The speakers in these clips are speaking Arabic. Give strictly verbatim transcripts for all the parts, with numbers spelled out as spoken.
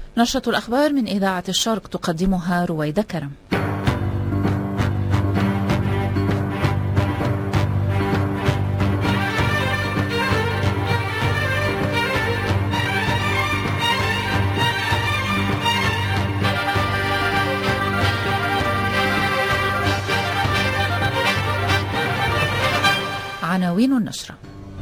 نشرة الأخبار من إذاعة الشرق تقدمها رويدة كرم. عناوين النشرة: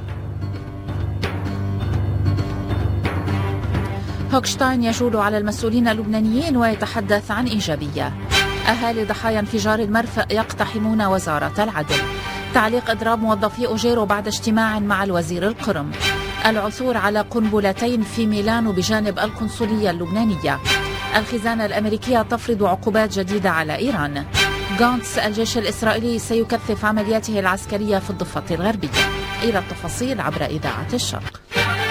هوكشتاين يجول على المسؤولين اللبنانيين ويتحدث عن إيجابية. أهالي ضحايا انفجار المرفأ يقتحمون وزارة العدل. تعليق إضراب موظفي أوجيرو بعد اجتماع مع الوزير القرم. العثور على قنبلتين في ميلانو بجانب القنصلية اللبنانية. الخزانة الأمريكية تفرض عقوبات جديدة على إيران. غانتس: الجيش الإسرائيلي سيكثف عملياته العسكرية في الضفة الغربية. إلى التفاصيل عبر إذاعة الشرق.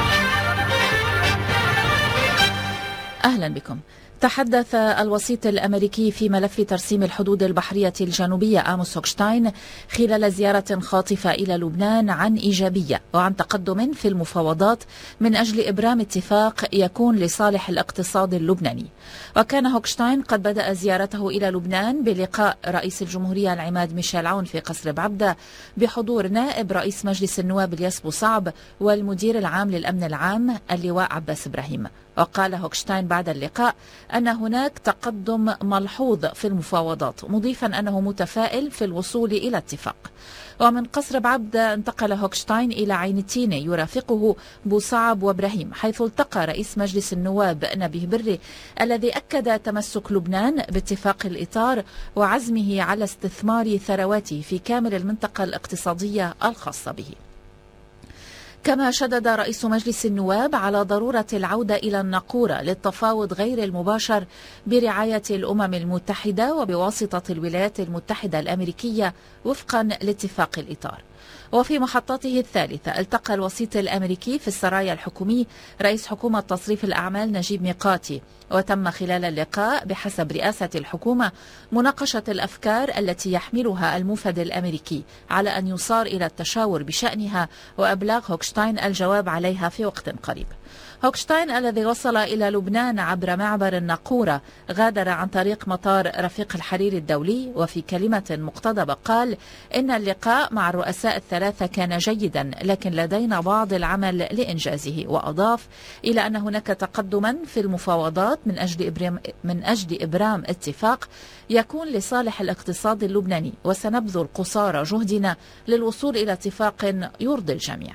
أهلا بكم. تحدث الوسيط الأمريكي في ملف ترسيم الحدود البحرية الجنوبية آموس هوكشتاين خلال زيارة خاطفة إلى لبنان عن إيجابية وعن تقدم في المفاوضات من أجل إبرام اتفاق يكون لصالح الاقتصاد اللبناني. وكان هوكشتاين قد بدأ زيارته إلى لبنان بلقاء رئيس الجمهورية العماد ميشيل عون في قصر بعبدة بحضور نائب رئيس مجلس النواب الياس بوصعب والمدير العام للأمن العام اللواء عباس إبراهيم. وقال هوكشتاين بعد اللقاء أن هناك تقدم ملحوظ في المفاوضات، مضيفا أنه متفائل في الوصول إلى اتفاق. ومن قصر بعبدة انتقل هوكشتاين إلى عين التينة يرافقه بوصعب وإبراهيم، حيث التقى رئيس مجلس النواب نبيه بري الذي أكد تمسك لبنان باتفاق الإطار وعزمه على استثمار ثرواته في كامل المنطقة الاقتصادية الخاصة به. كما شدد رئيس مجلس النواب على ضرورة العودة إلى الناقورة للتفاوض غير المباشر برعاية الأمم المتحدة وبواسطة الولايات المتحدة الأمريكية وفقا لاتفاق الإطار. وفي محطته الثالثة التقى الوسيط الأمريكي في السرايا الحكومي رئيس حكومة تصريف الأعمال نجيب ميقاتي، وتم خلال اللقاء بحسب رئاسة الحكومة مناقشة الأفكار التي يحملها الموفد الأمريكي على أن يصار إلى التشاور بشأنها وأبلاغ هوكشتاين الجواب عليها في وقت قريب. هوكشتاين الذي وصل إلى لبنان عبر معبر الناقورة غادر عن طريق مطار رفيق الحريري الدولي، وفي كلمة مقتضبة قال إن اللقاء مع الرؤساء الثلاثة كان جيدا لكن لدينا بعض العمل لإنجازه. وأضاف إلى أن هناك تقدما في المفاوضات من أجل إبرام, من أجل إبرام اتفاق يكون لصالح الاقتصاد اللبناني، وسنبذل قصارى جهدنا للوصول إلى اتفاق يرضي الجميع.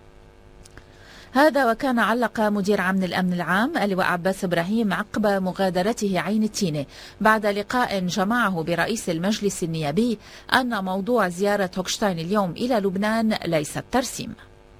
هذا وكان علق مدير عام الأمن العام اللواء عباس إبراهيم عقب مغادرته عين التينة بعد لقاء جمعه برئيس المجلس النيابي أن موضوع زيارة هوكشتاين اليوم إلى لبنان ليس الترسيم.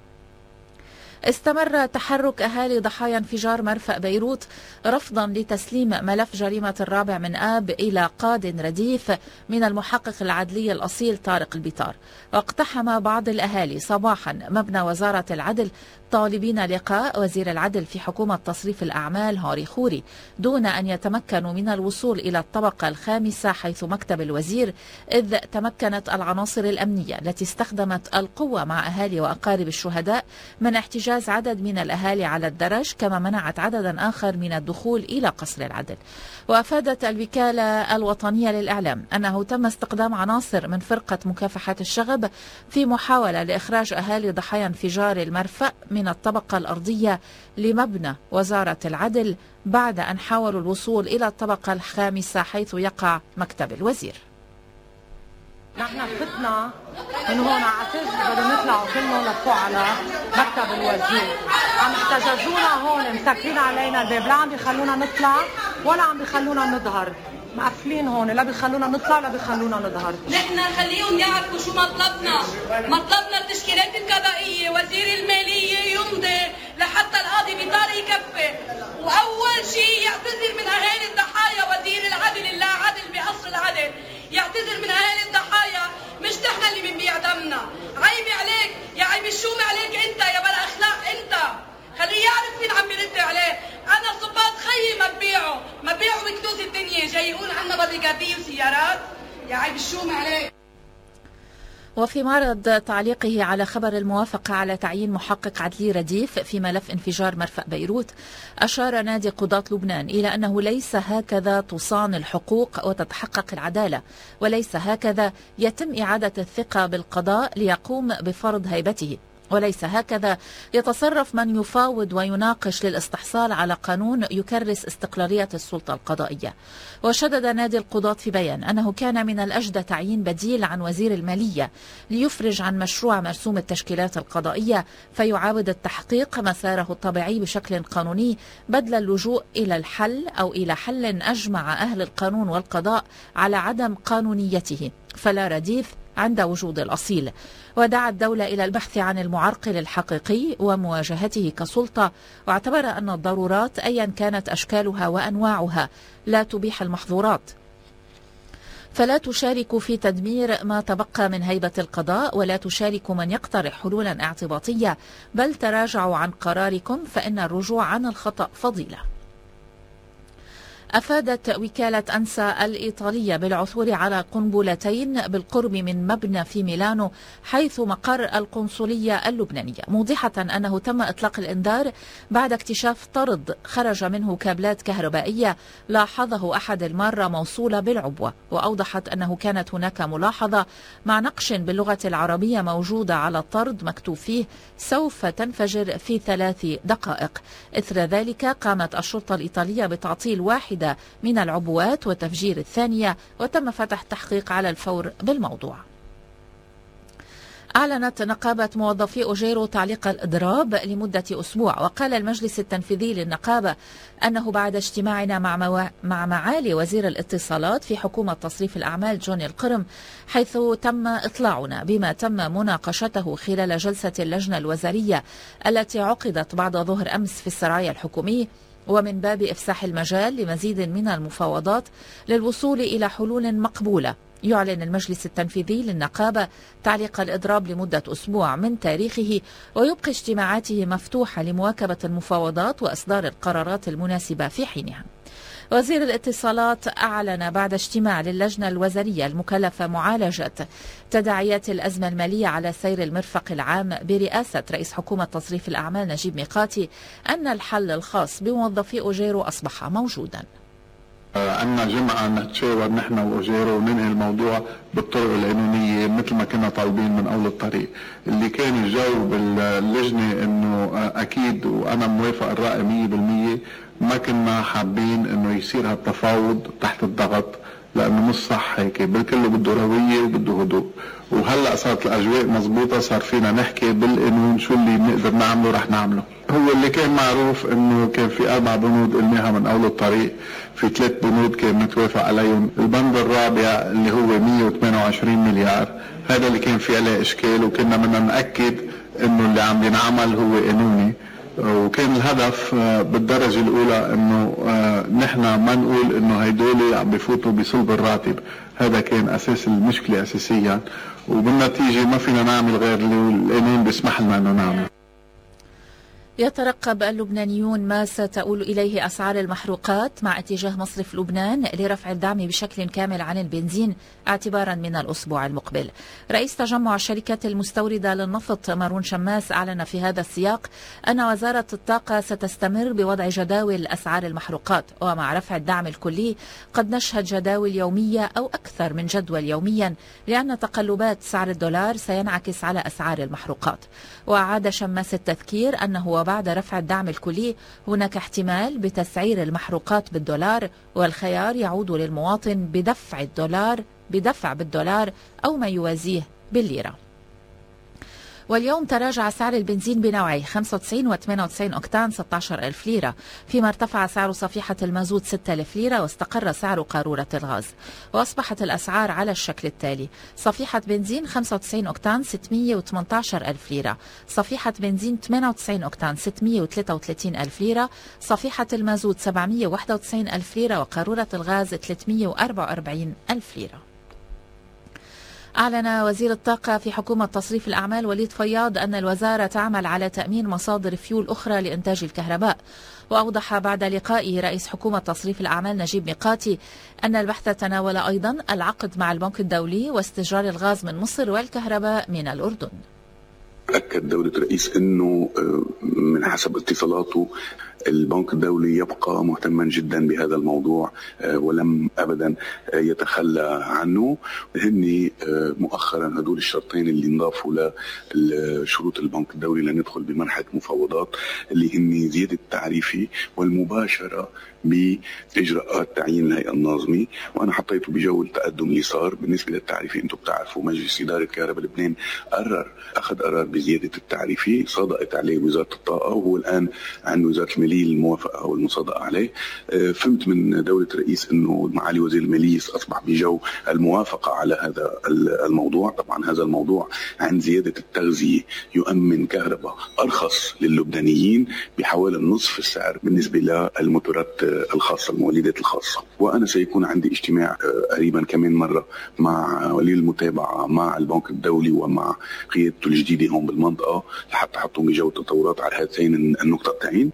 استمر تحرك أهالي ضحايا انفجار مرفأ بيروت رفضا لتسليم ملف جريمة الرابع من آب إلى قاد رديف من المحقق العدلي الأصيل طارق البيطار. واقتحم بعض الأهالي صباحا مبنى وزارة العدل طالبين لقاء وزير العدل في حكومة تصريف الأعمال هاري خوري دون أن يتمكنوا من الوصول إلى الطبقة الخامسة حيث مكتب الوزير، إذ تمكنت العناصر الأمنية التي استخدمت القوة مع أهالي وأقارب الشهداء من احتجاز عدد من الأهالي على الدرج، كما منعت عددا آخر من الدخول إلى قصر العدل. وأفادت الوكالة الوطنية للإعلام أنه تم استخدام عناصر من فرقة مكافحة الشغب في محاولة لإخراج أهالي ضحايا انفجار المرفأ من الطبقة الأرضية لمبنى وزارة العدل بعد أن حاولوا الوصول إلى الطبقة الخامسة حيث يقع مكتب الوزير. نحن فتنا من هون على اساس بدهم يطلعوا كلهم لفوق على مكتب الوزير، عم احتجزونا هون مسكرين علينا الباب، لا عم بيخلونا نطلع ولا عم بيخلونا نظهر، مقفلين هون لا بيخلونا نطلع ولا بيخلونا نظهر. نحن نخليهم يعرفوا شو مطلبنا، مطلبنا التشكيلات القضائية، وزير المالية يمضي لحتى القاضي بيطار يكفي، واول شيء يعتذر من اهالي الضحايا وزير العدل اللا عدل بقصر العدل، يعتذر من اهالي الضحايا، مش نحن اللي بنبيع دمنا. عيب عليك يا عيب الشوم عليك انت يا بلا اخلاق انت، خليه يعرف مين عم بيرد عليه. انا صباط خيي ما ببيعه ما ببيعه بكنوز الدنيا، جاي يقول عنا باديجارديه وسيارات، يا عيب الشوم عليك. وفي معرض تعليقه على خبر الموافقة على تعيين محقق عدلي رديف في ملف انفجار مرفأ بيروت، أشار نادي قضاة لبنان إلى أنه ليس هكذا تصان الحقوق وتتحقق العدالة، وليس هكذا يتم إعادة الثقة بالقضاء ليقوم بفرض هيبته، وليس هكذا يتصرف من يفاوض ويناقش للاستحصال على قانون يكرس استقلالية السلطة القضائية. وشدد نادي القضاة في بيان أنه كان من الأجدى تعيين بديل عن وزير المالية ليفرج عن مشروع مرسوم التشكيلات القضائية فيعاود التحقيق مساره الطبيعي بشكل قانوني، بدل اللجوء إلى الحل أو إلى حل أجمع أهل القانون والقضاء على عدم قانونيته، فلا رديف عند وجود الأصيل. ودعا الدولة إلى البحث عن المعرقل الحقيقي ومواجهته كسلطة، واعتبر أن الضرورات أيا كانت أشكالها وأنواعها لا تبيح المحظورات، فلا تشاركوا في تدمير ما تبقى من هيبة القضاء، ولا تشاركوا من يقترح حلولا اعتباطية، بل تراجعوا عن قراركم فإن الرجوع عن الخطأ فضيلة. أفادت وكالة أنسا الإيطالية بالعثور على قنبلتين بالقرب من مبنى في ميلانو حيث مقر القنصلية اللبنانية، موضحة أنه تم إطلاق الإنذار بعد اكتشاف طرد خرج منه كابلات كهربائية لاحظه أحد المارة موصولة بالعبوة، وأوضحت أنه كانت هناك ملاحظة مع نقش باللغة العربية موجودة على الطرد مكتوب فيه سوف تنفجر في ثلاث دقائق. إثر ذلك قامت الشرطة الإيطالية بتعطيل واحدة من العبوات وتفجير الثانية، وتم فتح تحقيق على الفور بالموضوع. أعلنت نقابة موظفي أوجيرو تعليق الإضراب لمدة أسبوع، وقال المجلس التنفيذي للنقابة أنه بعد اجتماعنا مع, مو... مع معالي وزير الاتصالات في حكومة تصريف الأعمال جوني القرم، حيث تم إطلاعنا بما تم مناقشته خلال جلسة اللجنة الوزارية التي عقدت بعد ظهر أمس في السرايا الحكومي، ومن باب إفساح المجال لمزيد من المفاوضات للوصول إلى حلول مقبولة، يعلن المجلس التنفيذي للنقابة تعليق الإضراب لمدة أسبوع من تاريخه، ويبقي اجتماعاته مفتوحة لمواكبة المفاوضات وإصدار القرارات المناسبة في حينها. وزير الاتصالات أعلن بعد اجتماع للجنة الوزارية المكلفة معالجة تداعيات الأزمة المالية على سير المرفق العام برئاسة رئيس حكومة تصريف الأعمال نجيب ميقاتي أن الحل الخاص بموظفي أوجيرو أصبح موجودا. عنا جمعة نتشاور نحن وأوجيرو وننهي الموضوع بالطرق القانونية مثل ما كنا طالبين من أول الطريق. اللي كان الجو باللجنة إنه أكيد وأنا موافق الرأي مية بالمية، ما كنا حابين إنه يصير هالتفاوض تحت الضغط، لأنه مش صح هيك، بالكل بده روية وبده هدوء. وهلا صارت الأجواء مضبوطة، صار فينا نحكي بالقانون شو اللي بنقدر نعمله رح نعمله. هو اللي كان معروف إنه كان في أربع بنود قلناها من أول الطريق، في ثلاث بنود كان متوافق عليهم، البند الرابع اللي هو مية وثمانية وعشرين مليار هذا اللي كان في عليه إشكال، وكنا بدنا نأكد إنه اللي عم ينعمل هو قانوني. وكان الهدف بالدرجة الأولى إنه نحن ما نقول إنه هيدول عم بفوتوا بصلب الراتب، هذا كان أساس المشكلة أساسيا، وبالنتيجة ما فينا نعمل غير اللي القانون بيسمح لنا إنه نعمل. يترقب اللبنانيون ما ستؤول إليه أسعار المحروقات مع اتجاه مصرف لبنان لرفع الدعم بشكل كامل عن البنزين اعتبارا من الأسبوع المقبل. رئيس تجمع الشركات المستوردة للنفط مارون شماس أعلن في هذا السياق أن وزارة الطاقة ستستمر بوضع جداول أسعار المحروقات، ومع رفع الدعم الكلي قد نشهد جداول يومية أو أكثر من جدول يوميا، لأن تقلبات سعر الدولار سينعكس على أسعار المحروقات. وأعاد شماس التذكير أنه بعد رفع الدعم الكلي هناك احتمال بتسعير المحروقات بالدولار، والخيار يعود للمواطن بدفع الدولار بدفع بالدولار أو ما يوازيه بالليرة. واليوم تراجع سعر البنزين بنوعي خمسة وتسعين و ثمانية وتسعين أوكتان ستة عشر ألف ليرة، فيما ارتفع سعر صفيحة المازوت ستة آلاف ليرة، واستقر سعر قارورة الغاز. وأصبحت الأسعار على الشكل التالي: صفيحة بنزين خمسة وتسعين أوكتان ستمية وثمانية عشر ألف ليرة، صفيحة بنزين ثمانية وتسعين أوكتان ستمية وثلاثة وثلاثين ألف ليرة، صفيحة المازوت سبعمية وواحد وتسعين ألف ليرة، وقارورة الغاز ثلاثمية وأربعة وأربعين ألف ليرة. أعلن وزير الطاقة في حكومة تصريف الأعمال وليد فياض أن الوزارة تعمل على تأمين مصادر فيول أخرى لإنتاج الكهرباء، وأوضح بعد لقائه رئيس حكومة تصريف الأعمال نجيب ميقاتي أن البحث تناول أيضا العقد مع البنك الدولي واستئجار الغاز من مصر والكهرباء من الأردن. أكد دولة الرئيس أنه من حسب اتصالاته البنك الدولي يبقى مهتما جدا بهذا الموضوع ولم أبدا يتخلى عنه. هني مؤخرا هدول الشرطين اللي انضافوا لشروط البنك الدولي لندخل بمرحلة مفاوضات اللي هني زيادة التعريفي والمباشرة بإجراءات تعيين الهيئة الناظمي. وأنا حطيته بجو التقدم اللي صار بالنسبة للتعريفي. أنتم بتعرفوا مجلس إدارة كهرباء لبنان قرر أخذ قرار بزيادة التعريفي صادقت عليه وزارة الطاقة وهو الآن عن وزارة المالية الموافقة أو المصادقة عليه. فهمت من دولة الرئيس أنه معالي وزير المالية أصبح بجو الموافقة على هذا الموضوع. طبعا هذا الموضوع عن زيادة التغذية يؤمن كهرباء أرخص للبنانيين بحوالي نصف السعر بالنسبة للموتورات الخاصة المولدات الخاصة. وأنا سيكون عندي اجتماع قريبا كمان مرة مع ولي المتابعة مع البنك الدولي ومع قيادته الجديدة هون بالمنطقة لحتى حطوا بجو التطورات على هاتين النقطتين.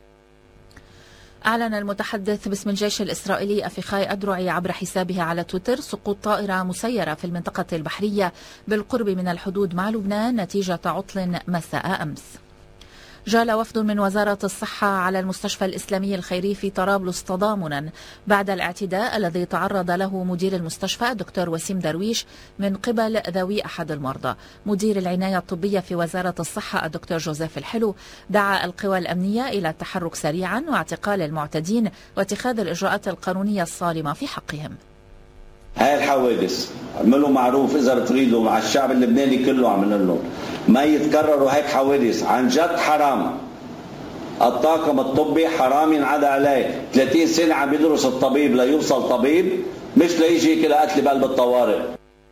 أعلن المتحدث باسم الجيش الإسرائيلي أفيخاي أدرعي عبر حسابه على تويتر سقوط طائرة مسيرة في المنطقة البحرية بالقرب من الحدود مع لبنان نتيجة عطل مساء أمس. جال وفد من وزارة الصحة على المستشفى الإسلامي الخيري في طرابلس تضامنا بعد الاعتداء الذي تعرض له مدير المستشفى الدكتور وسيم درويش من قبل ذوي أحد المرضى. مدير العناية الطبية في وزارة الصحة الدكتور جوزيف الحلو دعا القوى الأمنية إلى التحرك سريعا واعتقال المعتدين واتخاذ الإجراءات القانونية الصارمة في حقهم. هاي الحوادث عملوا معروف إذا بتريدوا مع الشعب اللبناني كله عملنا لهم ما يتكرروا هيك حوادث. عن جد حرام. الطاقم الطبي حرام ينعاد عليه. ثلاثين سنة عم يدرس الطبيب ليوصل طبيب مش ليجي كده قتل بقلب الطوارئ.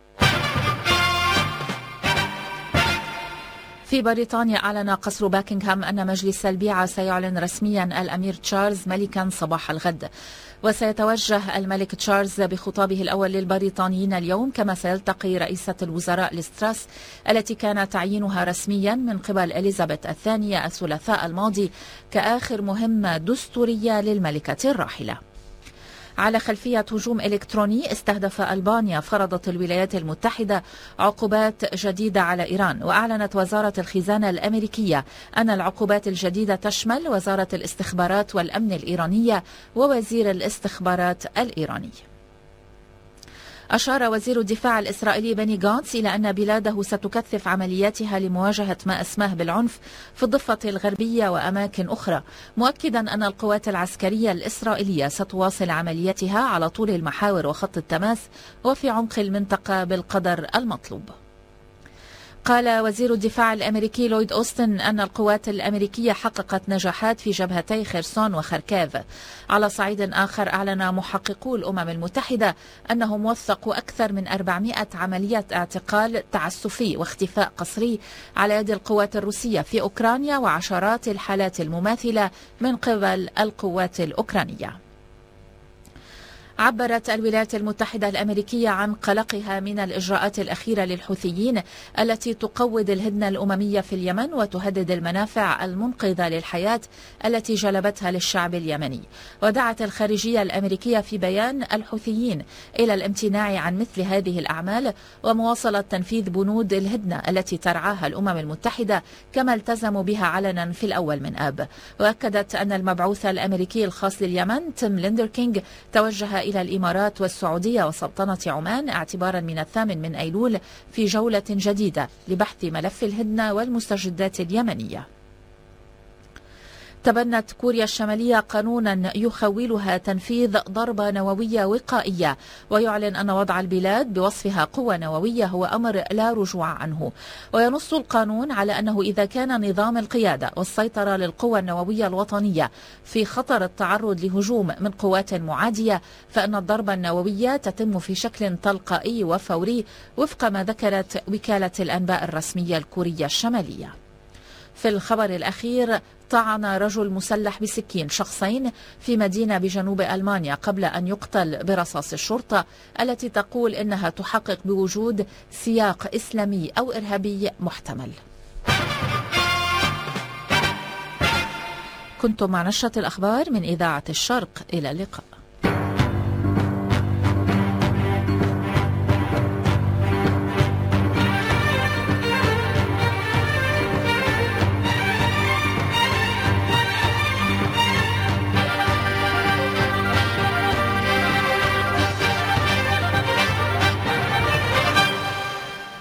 في بريطانيا أعلن قصر باكنغهام أن مجلس البيعة سيعلن رسميا الأمير تشارلز ملكا صباح الغد. وسيتوجه الملك تشارلز بخطابه الأول للبريطانيين اليوم كما سيلتقي رئيسة الوزراء لستراس التي كان تعيينها رسميا من قبل إليزابيث الثانية الثلاثاء الماضي كآخر مهمة دستورية للملكة الراحلة. على خلفية هجوم إلكتروني استهدف ألبانيا فرضت الولايات المتحدة عقوبات جديدة على إيران. وأعلنت وزارة الخزانة الأمريكية أن العقوبات الجديدة تشمل وزارة الاستخبارات والأمن الإيرانية ووزير الاستخبارات الإيراني. أشار وزير الدفاع الإسرائيلي بني غانتس إلى أن بلاده ستكثف عملياتها لمواجهة ما أسماه بالعنف في الضفة الغربية وأماكن أخرى، مؤكدا أن القوات العسكرية الإسرائيلية ستواصل عملياتها على طول المحاور وخط التماس وفي عمق المنطقة بالقدر المطلوب. قال وزير الدفاع الأمريكي لويد أوستن أن القوات الأمريكية حققت نجاحات في جبهتي خيرسون وخركاف. على صعيد آخر أعلن محققو الأمم المتحدة أنهم وثقوا أكثر من أربعمائة عملية اعتقال تعسفي واختفاء قسري على يد القوات الروسية في أوكرانيا وعشرات الحالات المماثلة من قبل القوات الأوكرانية. عبرت الولايات المتحدة الأمريكية عن قلقها من الإجراءات الأخيرة للحوثيين التي تقوض الهدنة الأممية في اليمن وتهدد المنافع المنقذة للحياة التي جلبتها للشعب اليمني. ودعت الخارجية الأمريكية في بيان الحوثيين إلى الامتناع عن مثل هذه الأعمال ومواصلة تنفيذ بنود الهدنة التي ترعاها الأمم المتحدة كما التزموا بها علنا في الأول من آب. وأكدت أن المبعوث الأمريكي الخاص لليمن تيم ليندر كينج توجه إلى الإمارات والسعودية وسلطنة عمان اعتبارا من الثامن من أيلول في جولة جديدة لبحث ملف الهدنة والمستجدات اليمنية. تبنت كوريا الشمالية قانونا يخولها تنفيذ ضربة نووية وقائية ويعلن أن وضع البلاد بوصفها قوة نووية هو أمر لا رجوع عنه. وينص القانون على أنه إذا كان نظام القيادة والسيطرة للقوى النووية الوطنية في خطر التعرض لهجوم من قوات معادية فإن الضربة النووية تتم في شكل تلقائي وفوري وفق ما ذكرت وكالة الأنباء الرسمية الكورية الشمالية. في الخبر الأخير طعن رجل مسلح بسكين شخصين في مدينة بجنوب ألمانيا قبل أن يقتل برصاص الشرطة التي تقول إنها تحقق بوجود سياق إسلامي أو إرهابي محتمل. كنتم مع نشرة الأخبار من إذاعة الشرق، إلى اللقاء.